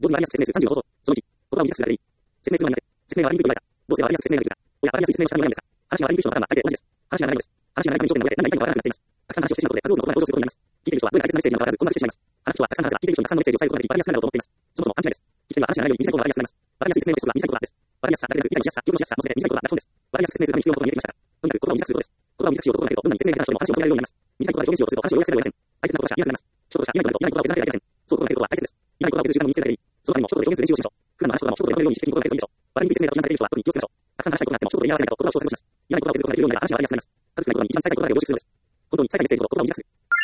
同時に割安説明数35ほど。その1、言葉を短くするだけでいい。説明するのになって、説明は割りにくいと言われた。どうせは割安説明ができるか。おや、割安説明の仕方にもないのですが、話が割りにくい人のパターンは大抵同じです。話が長いのです。話が長いのに焦点が折れて、何が言いたいのかわからなくなっています。たくさん話をしてしまうことで、数多くの言葉が登場することになります。聞いている人はどれだけ切なメッセージにもかかわらず、困惑してしまいます。話す人はたくさん話すが、聞いている人にたくさんのメッセージを伝えることができ、割安なのだと思っています。そもそも勘違いです。聞き手は話が長いより短い方が割安になります。割安説明の質は短い言葉です。割安さだけでなく、理解のしやすさ、記憶のしやすさもそれで短い言葉が楽です。割安説明するために必要なことが見えてきましたが、とにかく言葉を短くすることです。言葉を短くしようと心がけると、どんなに説明下手な人でも話をまとめられるようになります。短い言葉で表現しようとすると話を要約せざるを得ません。大切なことはしか見えなくなります。一言しか見えなくなると、長い言葉を削らなければいけません。そう心がけることは大切です。長い言葉を削る時間を見つけるだけでいい。その他にも一言で表現する練習をしましょう。普段の話とかも一言でまとめるように意識的に心がけるといいでしょう。割にくい説明だと批判される人は特に気をつけましょう。たくさん話したいことがあっても一言で言い表せないと言葉を小説にします。長い言葉を削ることができるようになれば話が割安になります。数少ない言葉に一番伝えたいことだけを凝縮するのです。本当に伝えたいメッセージと言葉を短くする。